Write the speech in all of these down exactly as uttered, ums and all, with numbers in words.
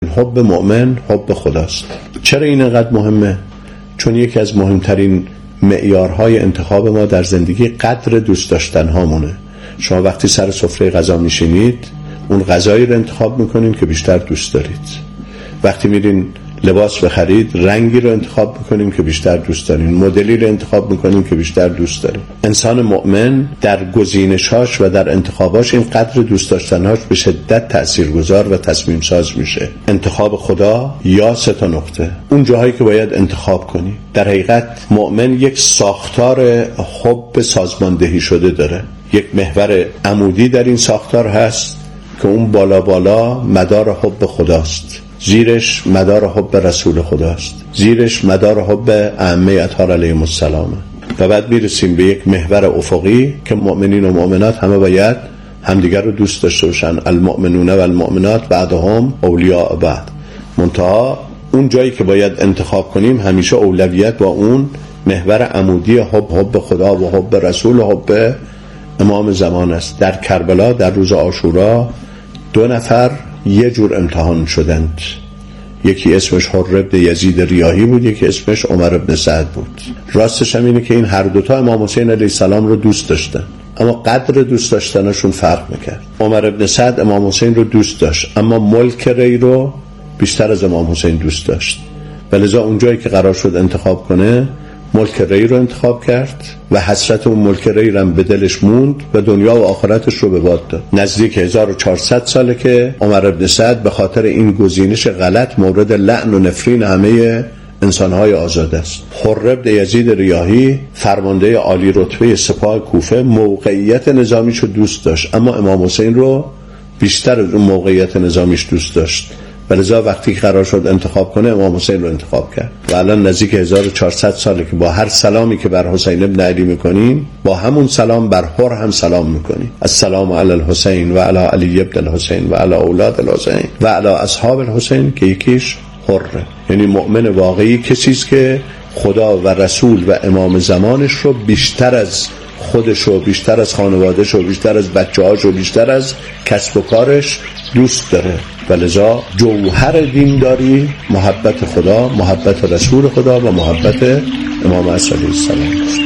حب مؤمن حب خداست. چرا این انقدر مهمه؟ چون یکی از مهمترین معیارهای انتخاب ما در زندگی قدر دوست داشتن هامونه. شما وقتی سر سفره غذا میشینید اون غذایی رو انتخاب میکنین که بیشتر دوست دارید. وقتی میرین لباس بخرید رنگی رو انتخاب میکنین که بیشتر دوست دارین، مدلی رو انتخاب میکنین که بیشتر دوست دارین. انسان مؤمن در گزینش‌هاش و در انتخاباش این قدر دوست داشتن‌هاش به شدت تاثیرگذار و تصمیم ساز میشه. انتخاب خدا یا سه تا نقطه، اون جاهایی که باید انتخاب کنی. در حقیقت مؤمن یک ساختار حب سازماندهی شده داره. یک محور عمودی در این ساختار هست که اون بالا بالا مدار حب خداست، زیرش مدار حب رسول خداست، زیرش مدار حب ائمه اطهار علیهم السلام، و بعد میرسیم به یک محور افقی که مؤمنین و مؤمنات همه باید همدیگر رو دوست داشته باشن. المؤمنون و المؤمنات بعضهم اولیاء بعض. منتها اون جایی که باید انتخاب کنیم همیشه اولویت با اون محور عمودی حب حب خدا و حب رسول و حب امام زمان است. در کربلا در روز عاشورا دو نفر یه جور امتحان شدند. یکی اسمش حر بن یزید ریاحی بود، یکی اسمش عمر بن سعد بود. راستش هم اینه که این هر دوتا امام حسین علیه السلام رو دوست داشتن، اما قدر دوست داشتنشون فرق میکرد. عمر بن سعد امام حسین رو دوست داشت اما ملک ری رو بیشتر از امام حسین دوست داشت، ولذا اونجایی که قرار شد انتخاب کنه ملک ری رو انتخاب کرد و حسرت اون ملک ری رو به دلش موند و دنیا و آخرتش رو به باد داد. نزدیک هزار و چهارصد ساله که عمر بن سعد به خاطر این گزینش غلط مورد لعن و نفرین همه انسانهای آزاد است. حر بن یزید ریاحی فرمانده عالی رتبه سپاه کوفه موقعیت نظامیشو دوست داشت اما امام حسین رو بیشتر از اون موقعیت نظامیش دوست داشت، ولذا وقتی قرار شد انتخاب کنه امام حسین رو انتخاب کرد. و الان نزدیک هزار و چهارصد ساله که با هر سلامی که بر حسین ابن علی میکنیم با همون سلام بر حر هم سلام میکنیم. السلام علی الحسین و علی علی ابن الحسین و علی اولاد الحسین و علی اصحاب الحسین، که یکیش حره. یعنی مؤمن واقعی کسی است که خدا و رسول و امام زمانش رو بیشتر از خودش و بیشتر از خانوادهش و بیشتر از بچه‌هاش و بیشتر از کسب و کارش دوست داره. ولذا جوهر دینداری محبت خدا، محبت رسول خدا و محبت امام علیه السلام است.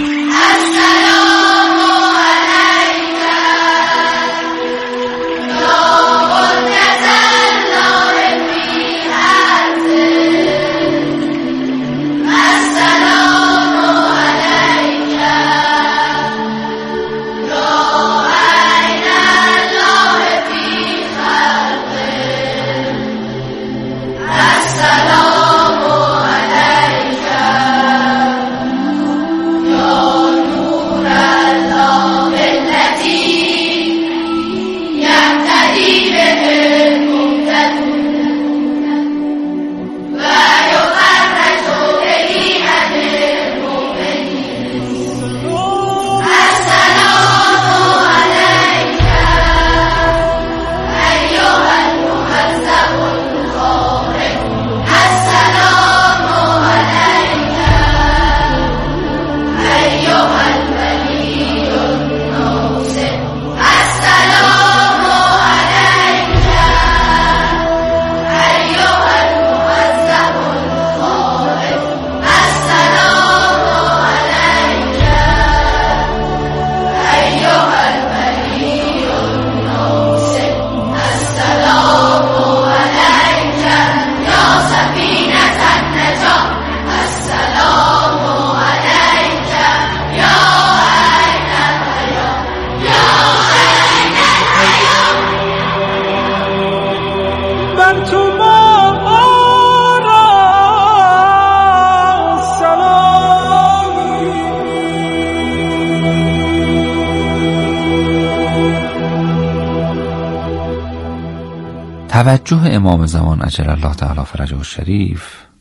توجه امام زمان عجل الله تعالی فرجه الشریف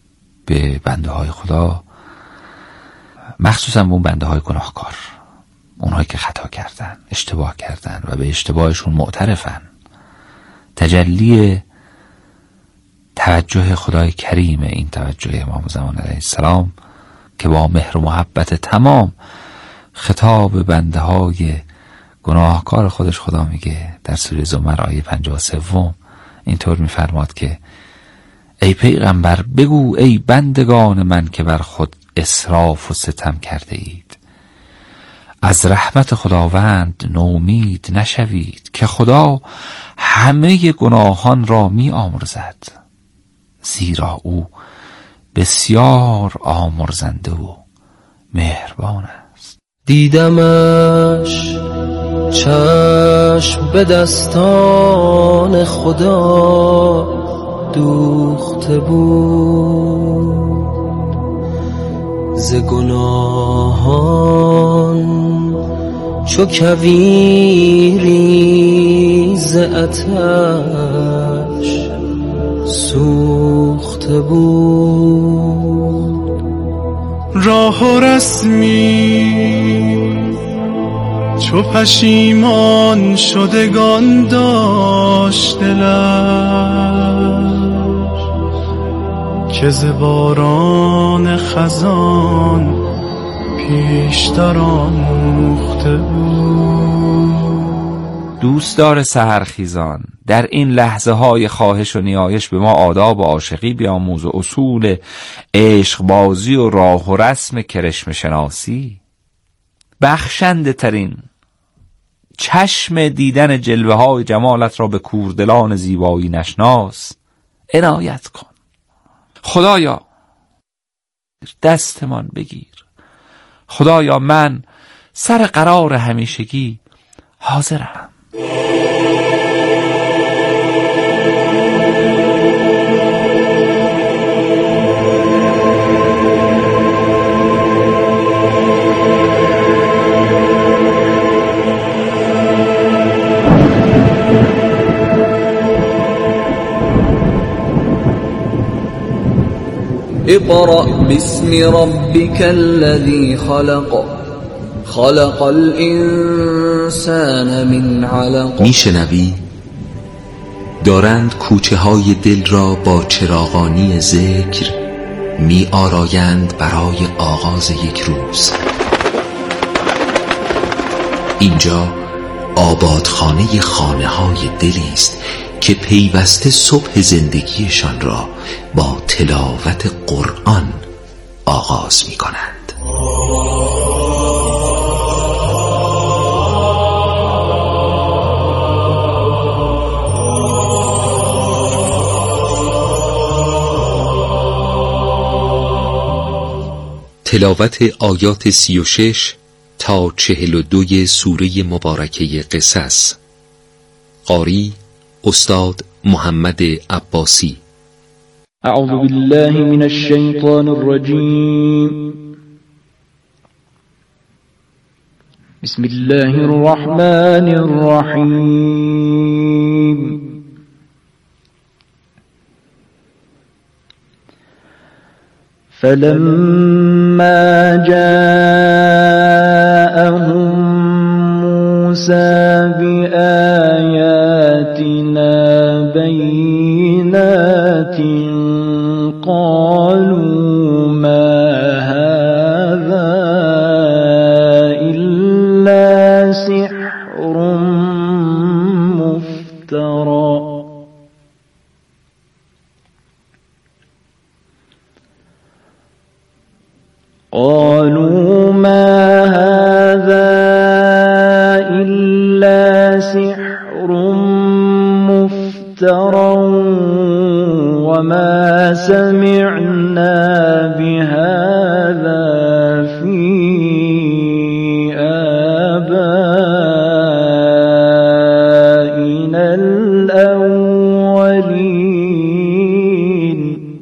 به بنده های خدا، مخصوصا به اون بنده های گناهکار، اونهایی که خطا کردن، اشتباه کردن و به اشتباهشون معترفن، تجلی توجه خدای کریم این توجه امام زمان علیه السلام که با مهر و محبت تمام خطاب بنده های گناهکار خودش خدا میگه در سوره زمر آیه پنجاه و سه اینطور میفرماد که ای پیغمبر بگو ای بندگان من که بر خود اسراف و ستم کرده اید، از رحمت خداوند نومید نشوید که خدا همه گناهان را می آمرزد، زیرا او بسیار آمرزنده و مهربان است. دیدمش چشم به دستان خدا دوخته بود، ز گناهان چو کویری ز آتش سوخته بود. راه و رسمی چو پشیمان شدگان داشت دلش، که ز باران خزان پیشتر آموخته بود. دوستدار سحرخیزان، در این لحظه های خواهش و نیایش به ما آداب و عاشقی بیاموز و اصول عشق بازی و راه و رسم کرشم شناسی. بخشنده ترین چشم دیدن جلوه های جمالت را به کوردلان زیبایی نشناس عنایت کن. خدایا دستمان بگیر، خدایا من سر قرار همیشگی حاضرم. اقرأ باسم ربك الذي خلق خلق الانسان من علق. میشنوی؟ دارند کوچه های دل را با چراغانی ذکر می آرایند برای آغاز یک روز. اینجا آبادخانه خانه های دلی است که پیوسته صبح زندگیشان را با تلاوت قرآن آغاز می کنند. تلاوت آیات سی و شش تا چهل و دوی سوره مبارکه قصص. قاری استاد محمد عباسی. اعوذ بالله من الشیطان الرجیم. بسم الله الرحمن الرحیم. فلما جاءهم موسى بآياتنا بينات قالوا ما هذا إلا سحر مفترى قالوا ما هذا إلا سحر مفترى وما سمعنا بهذا في آبائنا الأولين.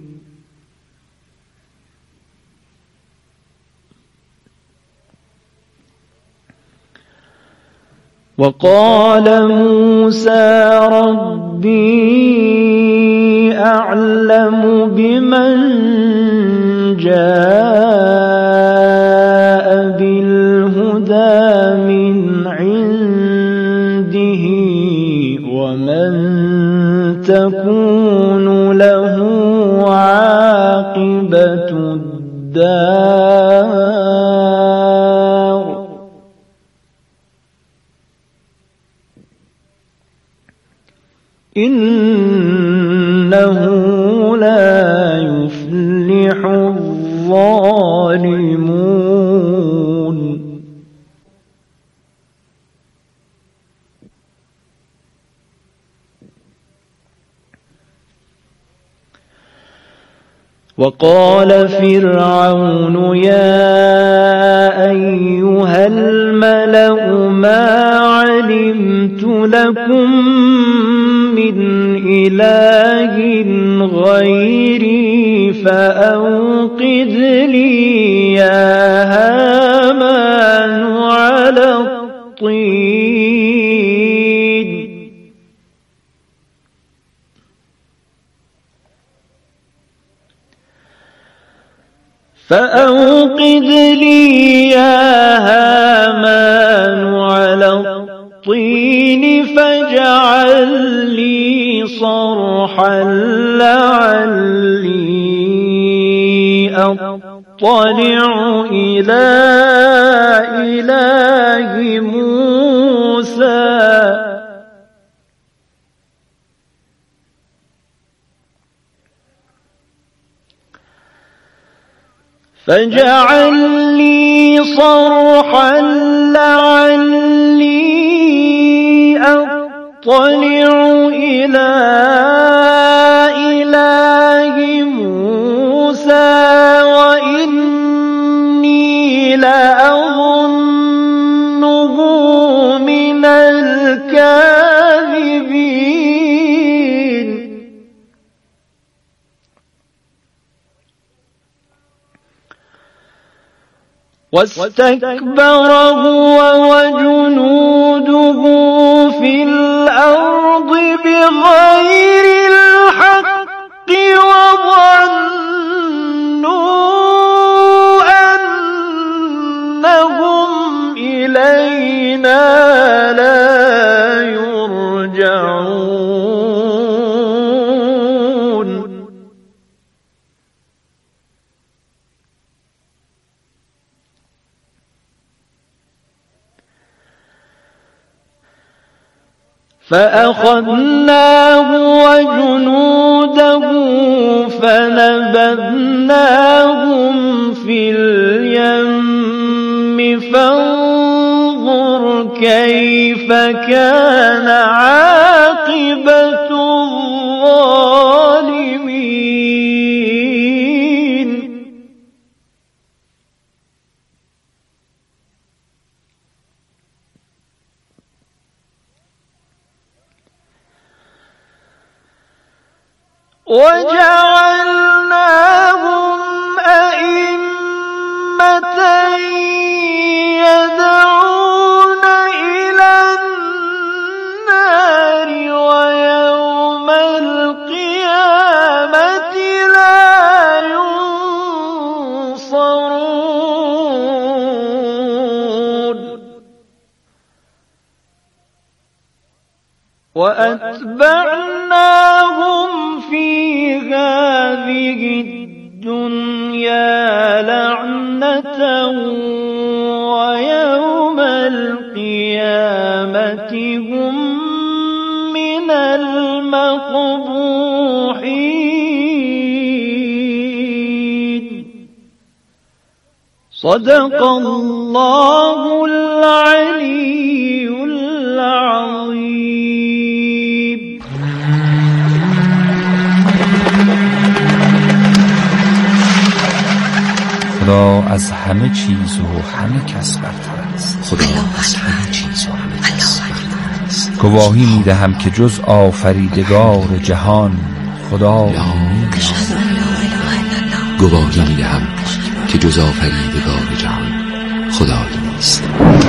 وقال موسى ربي أعلم بمن جاء بالهدى من عنده ومن تكون له عاقبة الدار إنه لا يفلح الظالمون. وقال فرعون يا أيها الملأ ما علمت لكم من إله غيري فأوقد لي يا هامان على الطين فأوقد لي يا هامان على الطين فاجعل لي صرحا لعلي أطلع إلى إله موسى فاجعل لي صرحا لعلي أطلع إلى إله موسى وإني لأظنه من الكاذبين. واستكبر هو وجنوده في الأرض بغير الحق وظنوا أنهم إلينا لا يرجعون. فأخذناه وجنوده فنبذناهم في اليم فانظر كيف كان عاقبة الظالمين. وجعلناهم أئمة يدعون إلى النار ويوم القيامة لا ينصرون. وأتبعناهم في هذه الدنيا لعنة ويوم القيامة هم من المقبوحين. صدق الله العلي العظيم. خدا از همه چیز و همه کس برتر است. خدا از همه چیز و همه کس برتر است. گواهی میدهم که جز آفریدگار جهان خدا نیست. گواهی میدهم که جز آفریدگار جهان خدایی نیست.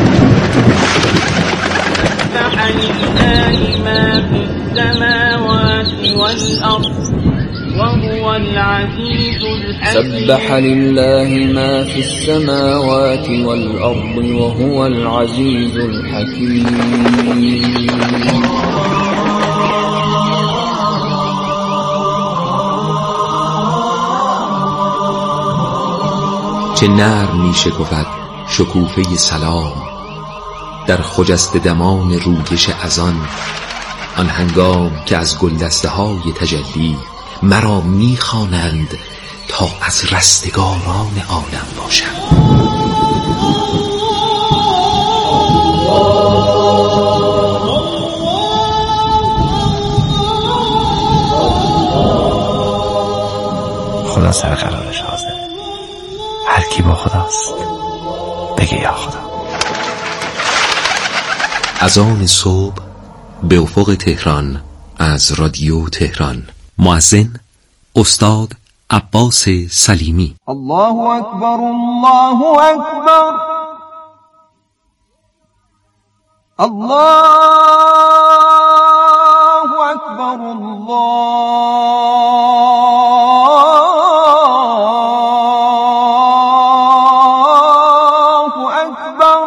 سبح لله ما في السماوات والأرض وهو العزيز الحكيم. سبح لله ما في السماوات والأرض وهو العزيز الحكيم. چه نرم می شکفد شکوفه سلام در خجسته دمان رویش اذان، آن هنگام که از گلدسته های تجلی مرا میخوانند تا از رستگاران عالم باشم. خدا سر قرارش حاضره. هر کی با خداست بگه یا خدا. از آن صبح به افق تهران از رادیو تهران. مؤذن استاد عباس سلیمی. الله اکبر الله اکبر الله اکبر الله اکبر.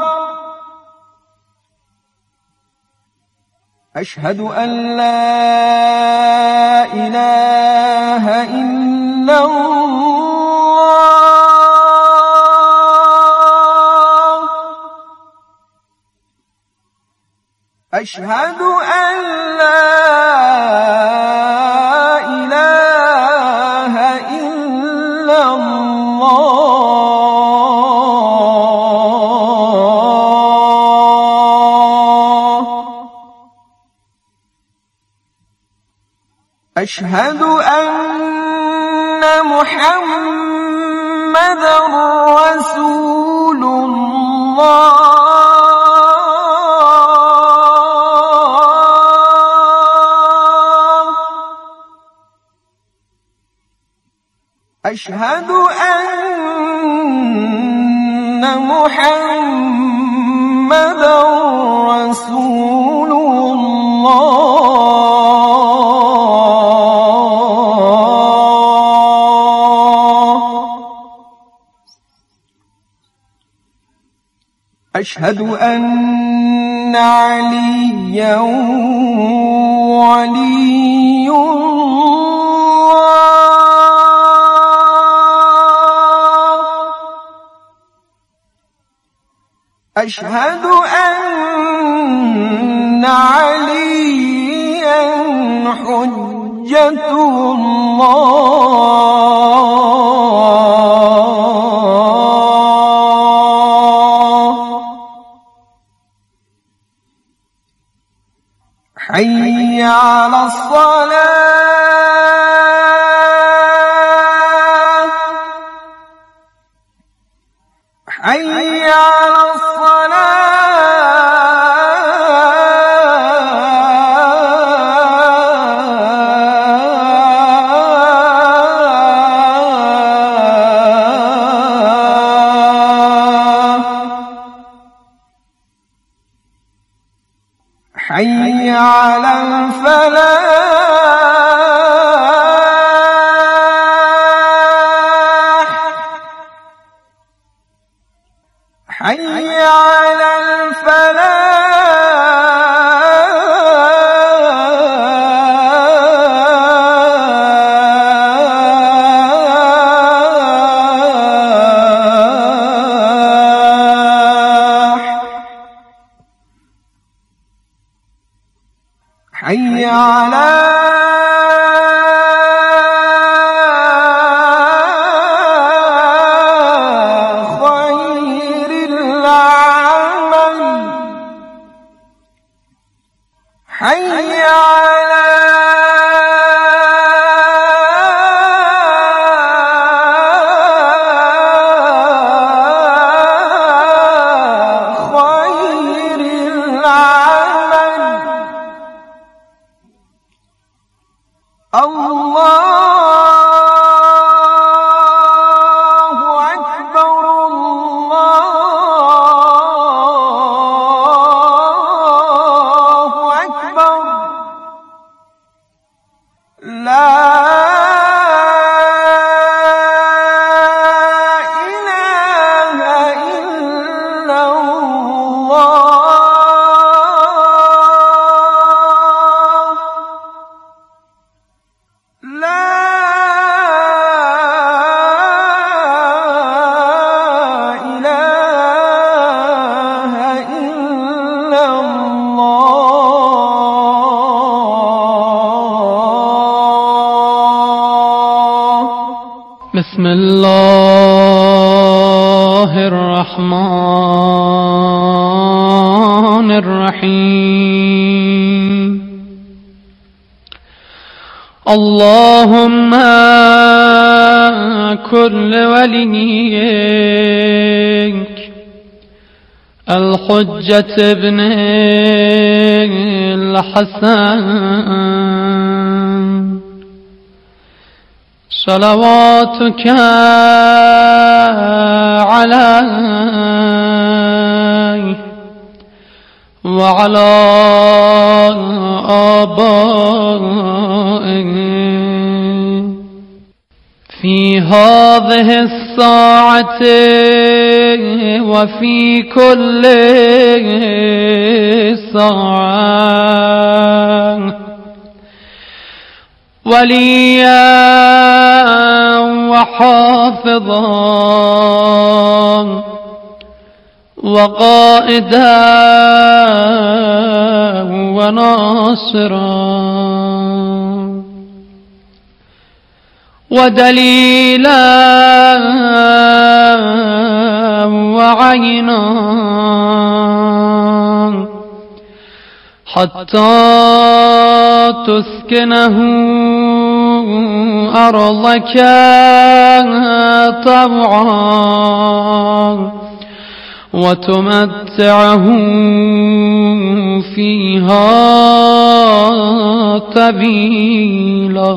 اشهد ان لا اله الا الله. اشهد ان لا اله الا الله. اشهد ان محمدا رسول الله. اشهد ان محمدا رسول الله. اشهد ان عليا ولي أشهد أن عليا حجة الله. حي على الصلاة حي على حي على الفلاح حي على حي على خير العمل حي على خير العمل بسم الله الرحمن الرحيم. اللهم كل وليك الحجة ابن الحسن صلواتك عليه وعلى آبائه في هذه الساعة وفي كل ساعة وليا وحافظا وقائدا وناصرا ودليلا وعينا حتى تسكنه أرضك طوعا وتمتعه فيها طويلا.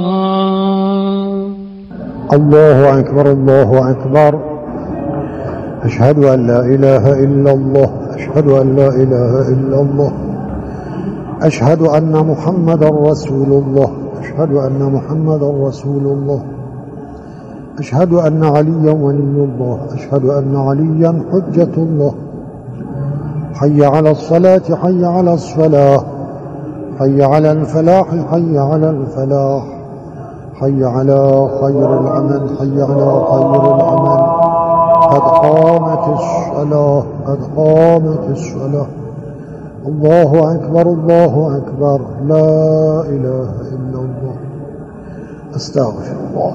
الله أكبر الله أكبر. أشهد أن لا إله إلا الله. أشهد أن لا إله إلا الله. أشهد أن محمدا رسول الله. أشهد أن محمدا رسول الله. أشهد أن عليا ولي الله. أشهد أن عليا حجة الله. حي على الصلاة حي على الصلاة حي على الفلاح حي على الفلاح حي على خير العمل حي على خير العمل. قد قامت الصلاة قد قامت الصلاة. الله أكبر الله أكبر. لا إله إلا الله. أستغفر الله.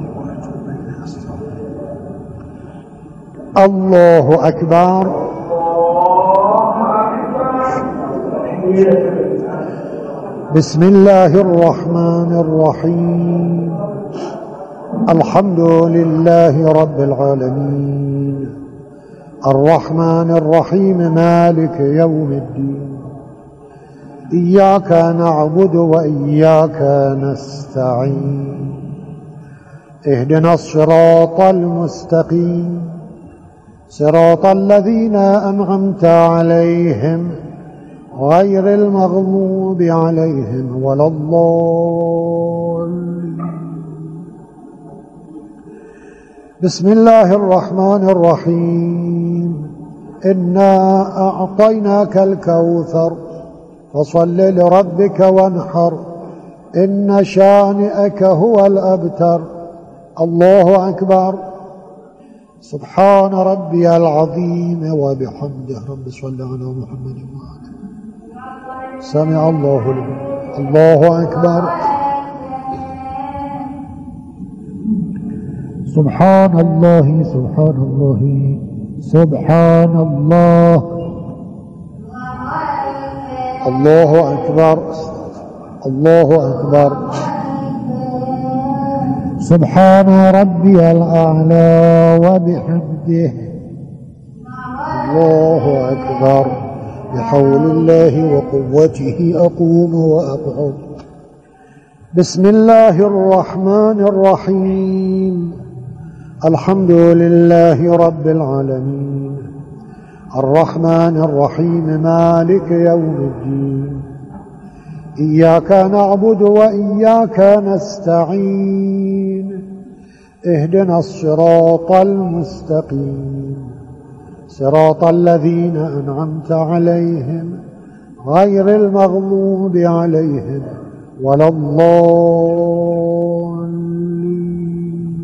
الله أكبر. بسم الله الرحمن الرحيم. الحمد لله رب العالمين الرحمن الرحيم مالك يوم الدين. إياك نعبد وإياك نستعين. اهدنا الصراط المستقيم صراط الذين أنعمت عليهم غير المغضوب عليهم ولا الضالين. بسم الله الرحمن الرحيم. إنا أعطيناك الكوثر فصل لربك وانحر إن شانئك هو الأبتر. الله أكبر. سبحان ربي العظيم وبحمده. رب صل على محمد وآله. سمع الله لمن. الله أكبر. سبحان الله سبحان الله سبحان الله. الله أكبر الله أكبر. سبحان ربي الأعلى وبحمده. الله أكبر. بحول الله وقوته أقوم وأقعد. بسم الله الرحمن الرحيم. الحمد لله رب العالمين الرحمن الرحيم مالك يوم الدين. إياك نعبد وإياك نستعين. اهدنا الصراط المستقيم صراط الذين أنعمت عليهم غير المغضوب عليهم ولا الضالين.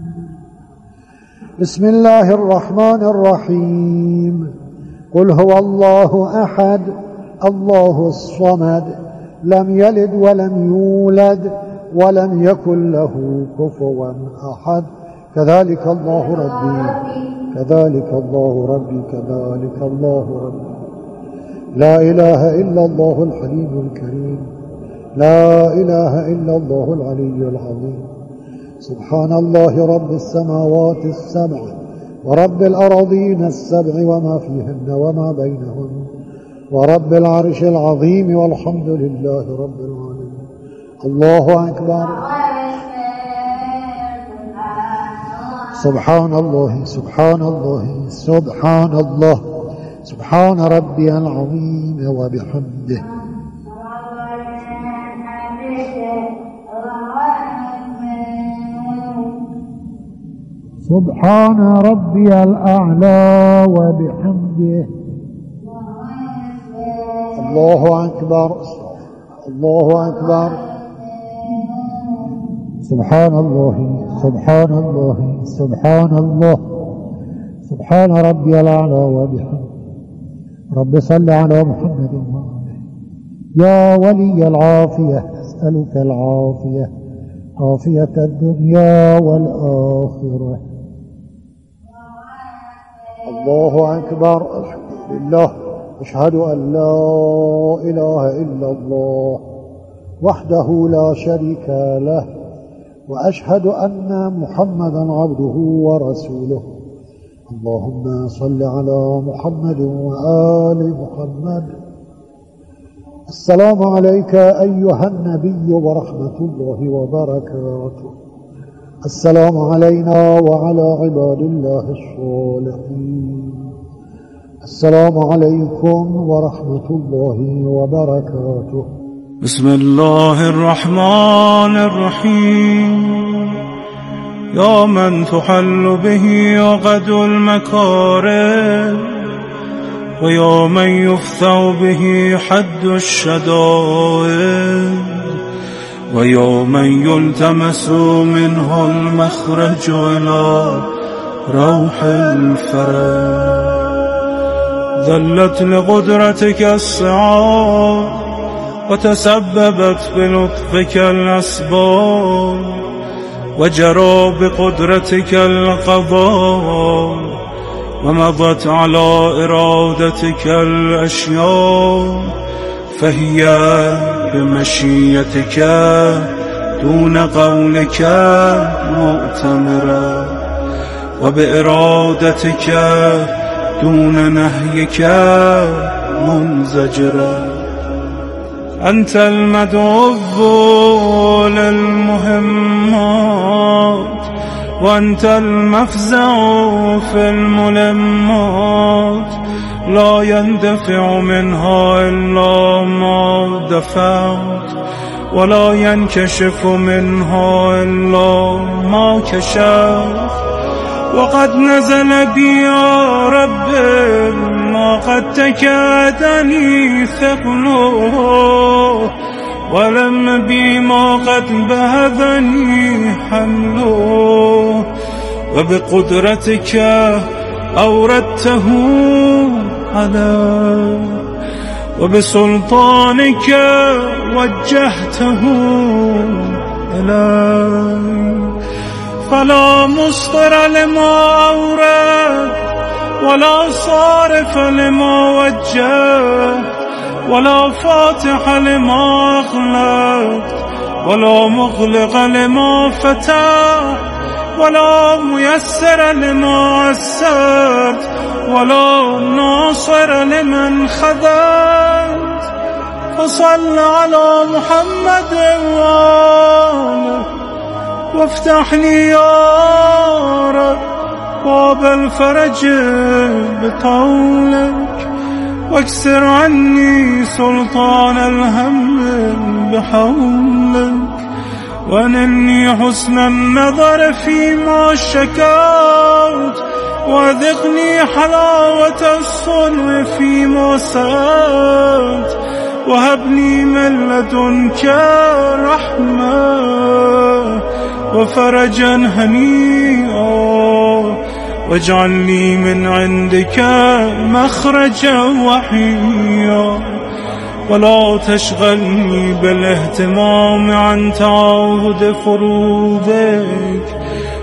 بسم الله الرحمن الرحيم. قل هو الله أحد الله الصمد لم يلد ولم يولد ولم يكن له كفوا أحد. كذلك الله ربي كذلك الله ربي كذلك الله ربي. لا إله إلا الله الحليم الكريم، لا إله إلا الله العلي العظيم. سبحان الله رب السماوات السبع ورب الأراضين السبع وما فيهن وما بينهن ورب العرش العظيم، والحمد لله رب العالمين. الله أكبر. سبحان الله سبحان الله سبحان الله سبحان ربي العظيم وبحمده. سبحان ربي الأعلى وبحمده. الله أكبر الله أكبر. سبحان الله سبحان الله سبحان الله سبحان ربي الأعلى وبحمده. رب صل على محمد وآله. يا ولي العافية أسألك العافية، عافية الدنيا والآخرة. الله أكبر. الحمد لله. أشهد أن لا إله إلا الله وحده لا شريك له، وأشهد أن محمدا عبده ورسوله. اللهم صل على محمد وآل محمد. السلام عليك أيها النبي ورحمة الله وبركاته. السلام علينا وعلى عباد الله الصالحين. السلام عليكم ورحمة الله وبركاته. بسم الله الرحمن الرحيم. يا من تحل به عقد المكارم، ويا من يفتح به حد الشدائد، ويا من يلتمس منه المخرج إلى روح الفرج. ذلت لقدرتك الصعاب، وتسببت بلطفك الأسباب، وجرى بقدرتك القضاء، ومضت على إرادتك الأشياء، فهي بمشيتك دون قولك مؤتمرة، وبإرادتك دون نهيك منزجرة. أنت المدعو للمهمات، وأنت المفزع في الملمات، لا يندفع منها إلا ما دفعت، ولا ينكشف منها إلا ما كشفت. وقد نزل بي يا رب ما قد تكادني ثقله، ولم بي ما قد بهذني حمله. وبقدرتك أوردته علي، وبسلطانك وجهته إلي. فلا مصدر لما أورد، ولا صارف لما وجهت، ولا فاتح لما أغلقت، ولا مغلق لما فتحت، ولا ميسر لما عسرت، ولا ناصر لمن خذلت. فصل على محمد وآله، وافتح لي يا رب باب الفرج بقولك، واكسر عني سلطان الهم بحولك. ونلني حسن النظر فيما شكوت، وذقني حلاوة الصنع فيما سألت. وهبني من لدنك رحمة وفرجا هنيئا، واجعل لي من عندك مخرجا وحيا. ولا تشغلني بالاهتمام عن تعاهد فروضك،